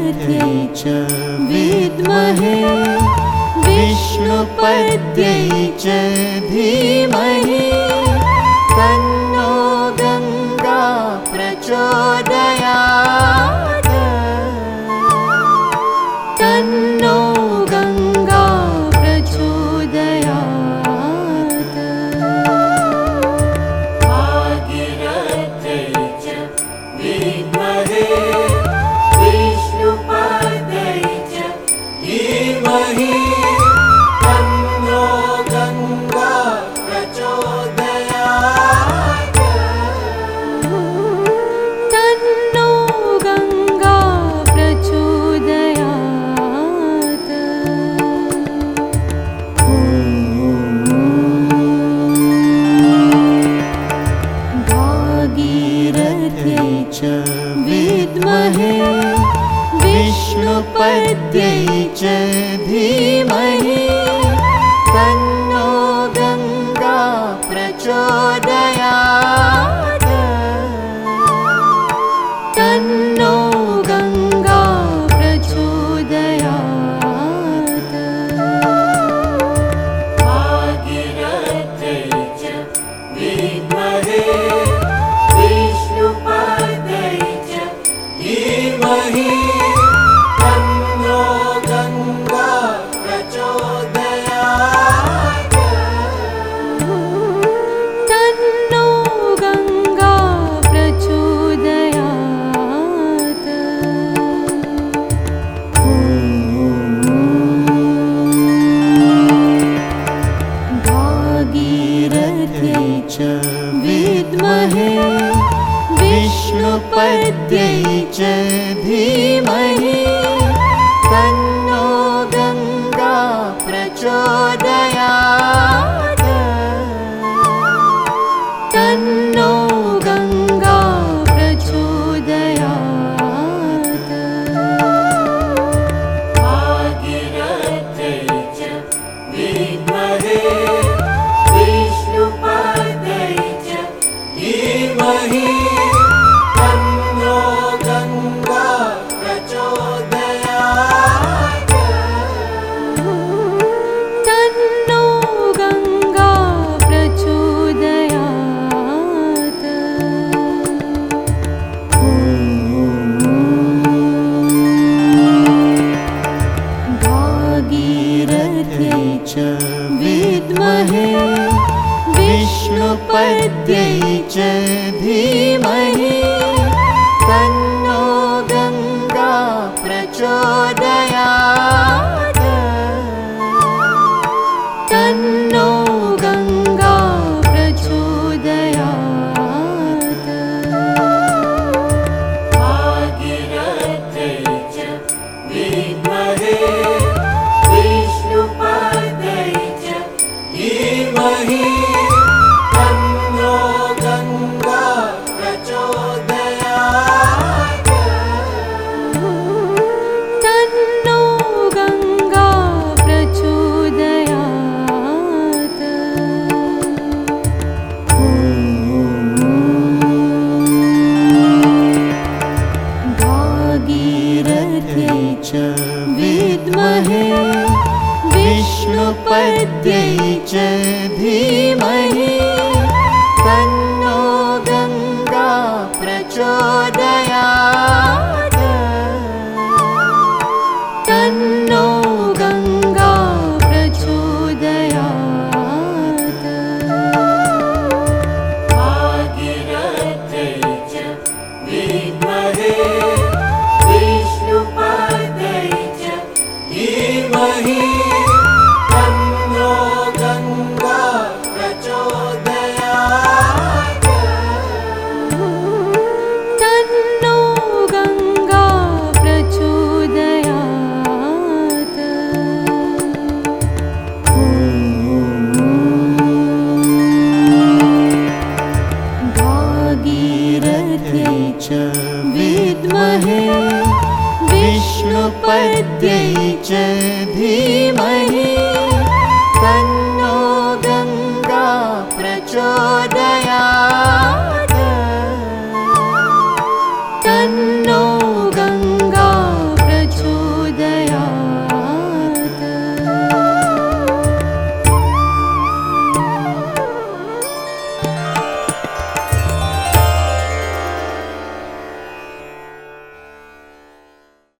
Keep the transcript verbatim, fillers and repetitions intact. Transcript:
भागीरथ्यै च विद्महे विष्णुपत्यै च धीमहि तन्नो गंगा प्रचोदयात् तन्नो गंगा प्रचोदयात्। भागीरथ्यै च विद्महे विष्णुपत्यै च धीमहि तन्नो गंगा प्रचोदयात् तन्नो गंगा प्रचोदयात्। भागीरथ्यै च विद्महे विष्णुपत्यै च धीमहि तन्नो गंगा प्रचोदयात् तन्नो गंगा प्रचोदयात्। भागीरथ्यै च विद्महे विष्णुपत्यै च धीमहि तन्नो गंगा प्रचोदयात् तन्नो गंगा प्रचोदयात्। भागीरथ्यै च विद्महे विष्णुपत्यै च धीमहि तन्नो गंगा प्रचोदयात् तन्नो गंगा प्रचोदयात्। भागीरथ्यै च विद्महे विष्णुपत्यै च धीमहि तन्नो गंगा प्रचोदयात् तन्नो गंगा प्रचोदयात्। भागीरथ्यै च विद्महे विष्णुपत्यै च धीमहि तन्नो गंगा प्रचोदयात् तन्नो गंगा प्रचोदयात्। भागीरथ्यै च विद्महे विष्णुपत्यै च धीमहि तन्नो गंगा प्रचोदयात् तन्नो गंगा प्रचोदयात्। भागीरथ्यै च विद्महे विष्णुपत्यै च धीमहि तन्नो गंगा प्रचोदयात् तन्नो गंगा प्रचोदयात्। भागीरथ्यै च विद्महे विष्णुपत्यै च धीमहि तन्नो गंगा प्रचोदयात् तन्नो गंगा प्रचोदयात्। भागीरथ्यै च विद्महे विष्णुपत्यै च धीमहि तन्नो गंगा प्रचोदयात्